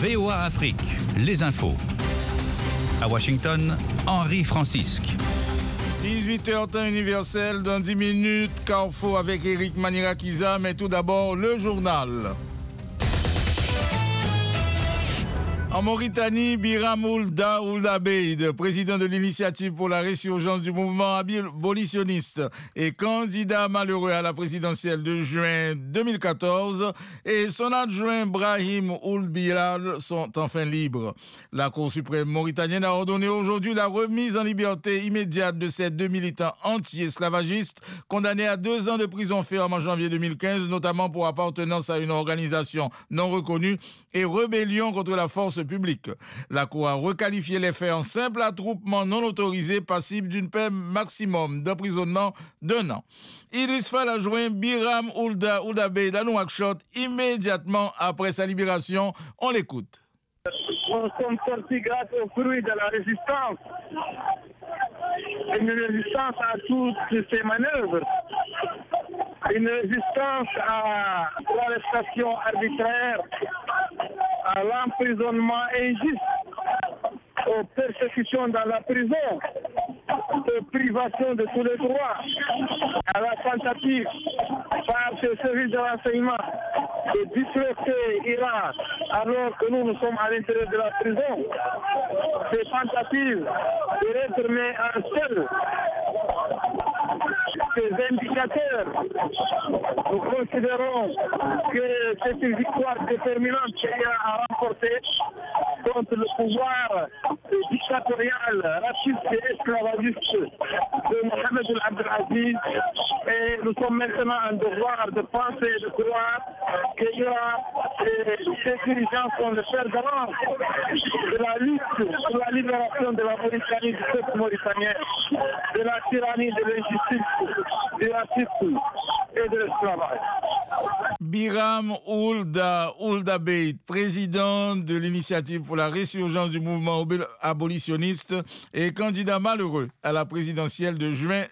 VOA Afrique, les infos. À Washington, Henri Francisque. 18h temps universel, dans 10 minutes, Carrefour avec Eric Manirakiza, mais tout d'abord le journal. En Mauritanie, Biram Ould Abeid, président de l'initiative pour la résurgence du mouvement abolitionniste et candidat malheureux à la présidentielle de juin 2014, et son adjoint Brahim Ould Bilal sont enfin libres. La Cour suprême mauritanienne a ordonné aujourd'hui la remise en liberté immédiate de ces deux militants anti-esclavagistes condamnés à 2 ans de prison ferme en janvier 2015, notamment pour appartenance à une organisation non reconnue et rébellion contre la force publique. La Cour a requalifié les faits en simple attroupement non autorisé passible d'une peine maximum d'emprisonnement d'1 an. Idriss Fall a joint Biram Ould Abeid à Nouakchott immédiatement après sa libération. On l'écoute. Nous sommes sortis grâce aux fruits de la résistance. Une résistance à toutes ces manœuvres. Une résistance à l'arrestation arbitraire, à l'emprisonnement injuste, aux persécutions dans la prison, aux privations de tous les droits, à la tentative par ce service de renseignement de disperser Irak alors que nous sommes à l'intérieur de la prison. Ces tentatives de retourner en seul ces indicateurs, nous considérons que c'est une victoire déterminante qu'il y a à remporter contre le pouvoir dictatorial, raciste et esclavagiste de Mohamed El Abdelaziz. Et nous sommes maintenant en devoir de penser et de croire qu'il y aura ces dirigeants sont le fer de lance de la lutte pour la libération de la Mauritanie, du peuple mauritanien, de la tyrannie, de l'injustice, du racisme et de l'esclavage. Biram Ould Abeid, président de l'initiative pour la résurgence du mouvement abolitionniste et candidat malheureux à la présidentielle de juin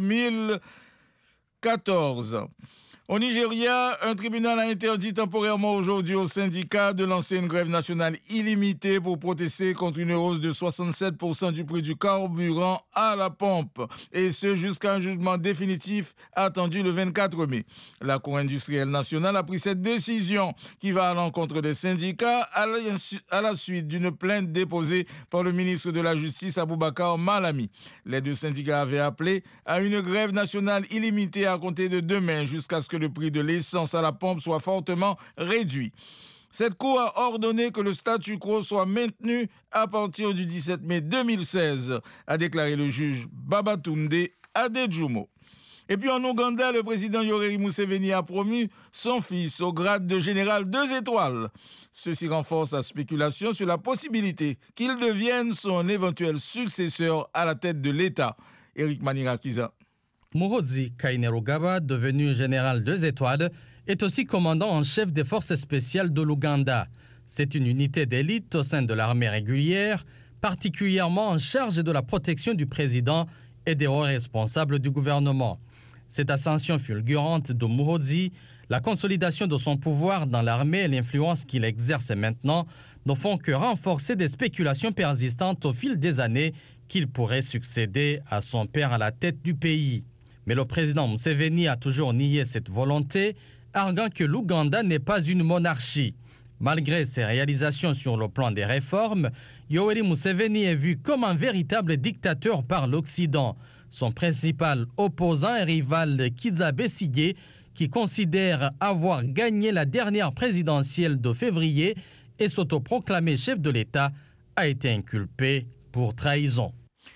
2014. Au Nigeria, un tribunal a interdit temporairement aujourd'hui aux syndicats de lancer une grève nationale illimitée pour protester contre une hausse de 67% du prix du carburant à la pompe, et ce jusqu'à un jugement définitif attendu le 24 mai. La Cour industrielle nationale a pris cette décision qui va à l'encontre des syndicats à la suite d'une plainte déposée par le ministre de la Justice Aboubakar Malami. Les 2 syndicats avaient appelé à une grève nationale illimitée à compter de demain jusqu'à ce que le prix de l'essence à la pompe soit fortement réduit. Cette Cour a ordonné que le statu quo soit maintenu à partir du 17 mai 2016, a déclaré le juge Babatunde Adejumo. Et puis en Ouganda, le président Yoweri Museveni a promu son fils au grade de général 2 étoiles. Ceci renforce la spéculation sur la possibilité qu'il devienne son éventuel successeur à la tête de l'État. Eric Manirakiza. Muhoozi Kainerugaba, devenu général 2 étoiles, est aussi commandant en chef des forces spéciales de l'Ouganda. C'est une unité d'élite au sein de l'armée régulière, particulièrement en charge de la protection du président et des hauts responsables du gouvernement. Cette ascension fulgurante de Muhoozi, la consolidation de son pouvoir dans l'armée et l'influence qu'il exerce maintenant ne font que renforcer des spéculations persistantes au fil des années qu'il pourrait succéder à son père à la tête du pays. Mais le président Museveni a toujours nié cette volonté, arguant que l'Ouganda n'est pas une monarchie. Malgré ses réalisations sur le plan des réformes, Yoweri Museveni est vu comme un véritable dictateur par l'Occident. Son principal opposant et rival Kizza Besigye, qui considère avoir gagné la dernière présidentielle de février et s'autoproclamé chef de l'État, a été inculpé pour trahison.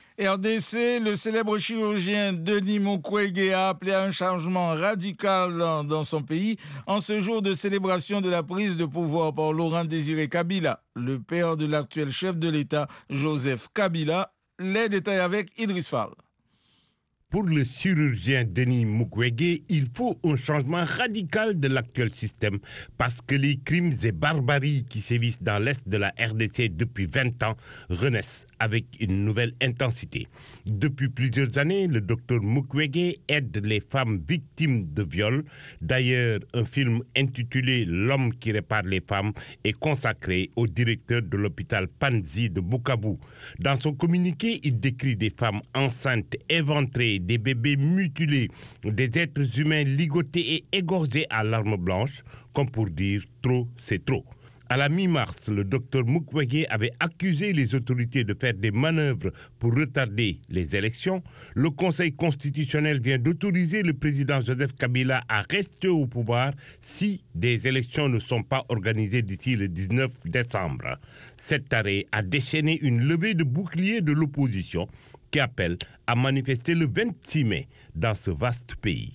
RDC, le célèbre chirurgien Denis Mukwege a appelé à un changement radical dans son pays en ce jour de célébration de la prise de pouvoir par Laurent Désiré Kabila, le père de l'actuel chef de l'État, Joseph Kabila. Les détails avec Idriss Fall. Pour le chirurgien Denis Mukwege, il faut un changement radical de l'actuel système parce que les crimes et barbaries qui sévissent dans l'est de la RDC depuis 20 ans renaissent avec une nouvelle intensité. Depuis plusieurs années, le docteur Mukwege aide les femmes victimes de viol. D'ailleurs, un film intitulé « L'homme qui répare les femmes » est consacré au directeur de l'hôpital Panzi de Bukavu. Dans son communiqué, il décrit des femmes enceintes, éventrées, des bébés mutilés, des êtres humains ligotés et égorgés à l'arme blanche, comme pour dire « trop, c'est trop ». À la mi-mars, le docteur Mukwege avait accusé les autorités de faire des manœuvres pour retarder les élections. Le Conseil constitutionnel vient d'autoriser le président Joseph Kabila à rester au pouvoir si des élections ne sont pas organisées d'ici le 19 décembre. Cet arrêt a déchaîné une levée de boucliers de l'opposition qui appelle à manifester le 26 mai dans ce vaste pays.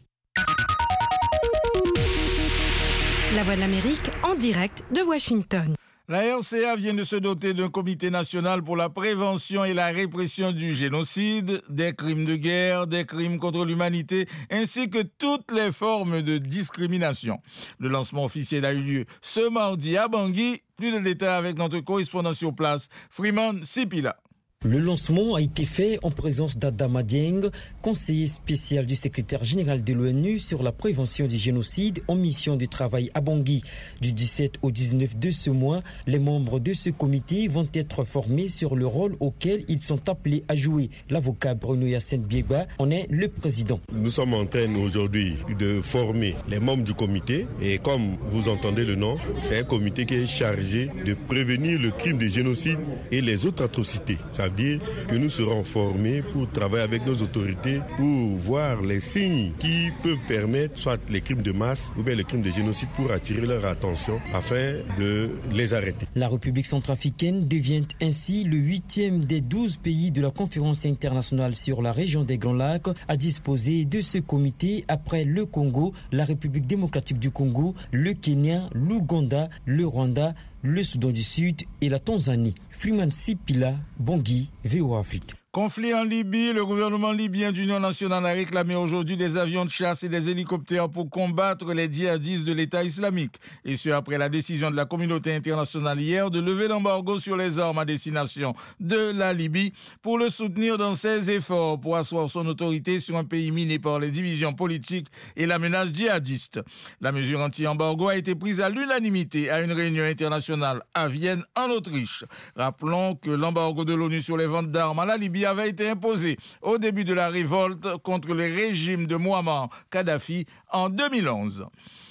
La Voix de l'Amérique en direct de Washington. La RCA vient de se doter d'un comité national pour la prévention et la répression du génocide, des crimes de guerre, des crimes contre l'humanité, ainsi que toutes les formes de discrimination. Le lancement officiel a eu lieu ce mardi à Bangui. Plus de détails avec notre correspondant sur place, Freeman Sipila. Le lancement a été fait en présence d'Adama Dieng, conseiller spécial du secrétaire général de l'ONU sur la prévention du génocide en mission de travail à Bangui. Du 17 au 19 de ce mois, les membres de ce comité vont être formés sur le rôle auquel ils sont appelés à jouer. L'avocat Bruno Yacine Biegba en est le président. Nous sommes en train aujourd'hui de former les membres du comité et comme vous entendez le nom, c'est un comité qui est chargé de prévenir le crime de génocide et les autres atrocités. Ça veut dire que nous serons formés pour travailler avec nos autorités pour voir les signes qui peuvent permettre soit les crimes de masse ou bien les crimes de génocide pour attirer leur attention afin de les arrêter. La République centrafricaine devient ainsi le 8e des 12 pays de la conférence internationale sur la région des Grands Lacs à disposer de ce comité après le Congo, la République démocratique du Congo, le Kenya, l'Ouganda, le Rwanda, le Soudan du Sud et la Tanzanie. Freeman Sipila, Bangui, VOA Afrique. Conflit en Libye, le gouvernement libyen d'Union nationale a réclamé aujourd'hui des avions de chasse et des hélicoptères pour combattre les djihadistes de l'État islamique. Et ce, après la décision de la communauté internationale hier de lever l'embargo sur les armes à destination de la Libye pour le soutenir dans ses efforts pour asseoir son autorité sur un pays miné par les divisions politiques et la menace djihadiste. La mesure anti-embargo a été prise à l'unanimité à une réunion internationale à Vienne, en Autriche. Rappelons que l'embargo de l'ONU sur les ventes d'armes à la Libye avait été imposé au début de la révolte contre le régime de Muammar Kadhafi en 2011.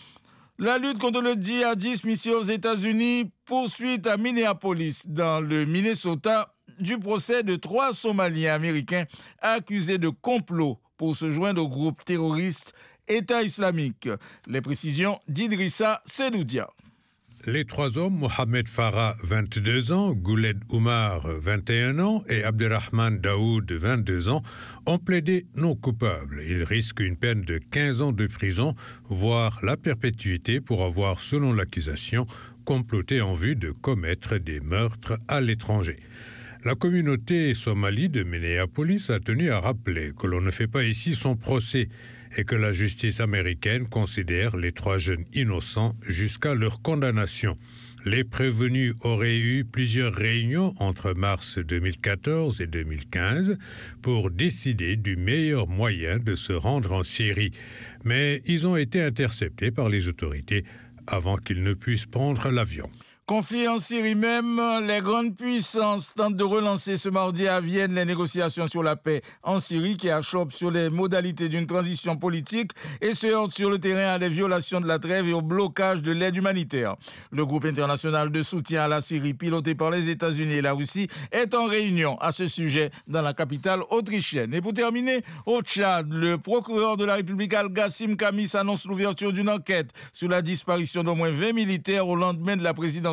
La lutte contre le djihadisme ici aux États-Unis poursuit à Minneapolis, dans le Minnesota, du procès de 3 Somaliens américains accusés de complot pour se joindre au groupe terroriste État islamique. Les précisions d'Idrissa Sedoudia. Les 3 hommes, Mohamed Farah, 22 ans, Gouled Oumar, 21 ans, et Abderrahman Daoud, 22 ans, ont plaidé non coupables. Ils risquent une peine de 15 ans de prison, voire la perpétuité pour avoir, selon l'accusation, comploté en vue de commettre des meurtres à l'étranger. La communauté somalie de Minneapolis a tenu à rappeler que l'on ne fait pas ici son procès et que la justice américaine considère les 3 jeunes innocents jusqu'à leur condamnation. Les prévenus auraient eu plusieurs réunions entre mars 2014 et 2015 pour décider du meilleur moyen de se rendre en Syrie. Mais ils ont été interceptés par les autorités avant qu'ils ne puissent prendre l'avion. Conflit en Syrie même, les grandes puissances tentent de relancer ce mardi à Vienne les négociations sur la paix en Syrie qui achoppent sur les modalités d'une transition politique et se heurtent sur le terrain à des violations de la trêve et au blocage de l'aide humanitaire. Le groupe international de soutien à la Syrie, piloté par les États-Unis et la Russie, est en réunion à ce sujet dans la capitale autrichienne. Et pour terminer, au Tchad, le procureur de la République Al-Gassim Kamis annonce l'ouverture d'une enquête sur la disparition d'au moins 20 militaires au lendemain de la présidence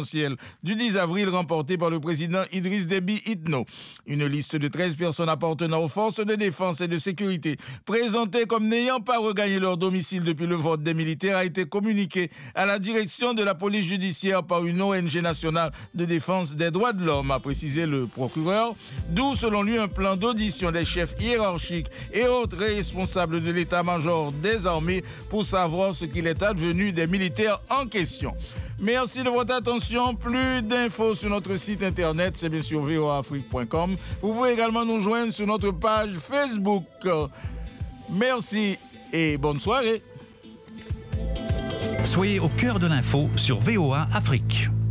présidentielle du 10 avril remportée par le président Idriss Déby Itno. Une liste de 13 personnes appartenant aux forces de défense et de sécurité présentées comme n'ayant pas regagné leur domicile depuis le vote des militaires a été communiquée à la direction de la police judiciaire par une ONG nationale de défense des droits de l'homme, a précisé le procureur, d'où selon lui un plan d'audition des chefs hiérarchiques et autres responsables de l'état-major des armées pour savoir ce qu'il est advenu des militaires en question. Merci de votre attention. Plus d'infos sur notre site internet, c'est bien sûr voaafrique.com. Vous pouvez également nous joindre sur notre page Facebook. Merci et bonne soirée. Soyez au cœur de l'info sur VOA Afrique.